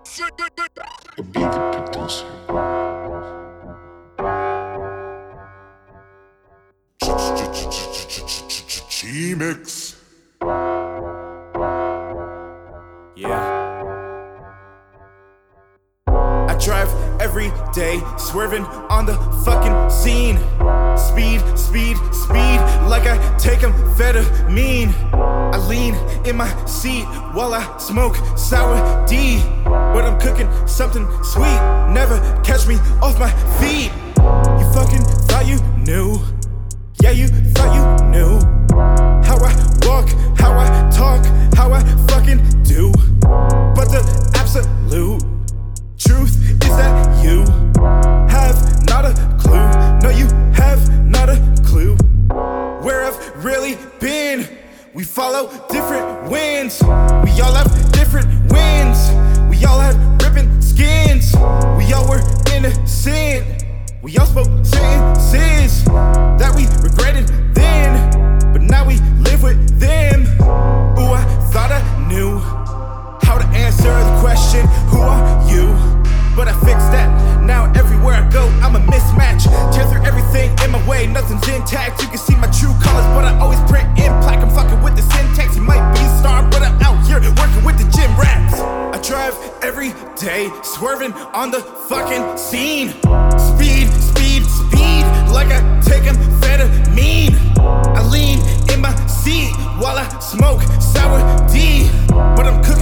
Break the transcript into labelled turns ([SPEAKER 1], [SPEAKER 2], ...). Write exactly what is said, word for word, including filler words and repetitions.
[SPEAKER 1] Обиды потасу. G-Mix.
[SPEAKER 2] Yeah. I drive every day, swerving on the fucking scene. Speed, speed, speed, like I take amphetamine. I lean in my seat while I smoke sour D. But I'm cooking something sweet, never catch me off my feet. You fucking thought you knew. Yeah, you thought you knew how I walk, how I talk, how I fucking do. But the absolute truth is that you have not a clue. No, you have not a clue where I've really been. We follow different winds. We all have different wins. We all had ripping skins. We all were innocent. We all spoke sentences that we regretted then, but now we live with them. Ooh, I thought I knew how to answer the question, who are you? But I fixed that. Now everywhere I go, I'm a mismatch. Tear through everything in my way, nothing's intact. You can see my true colors, but I always print in plaque. I'm fucking with the syntax. You might be a star, but I'm out here working with the gym rats. I drive every day, swerving on the fucking scene. Speed, speed, speed, like I take amphetamine. I lean in my seat while I smoke sour D. But I'm cooking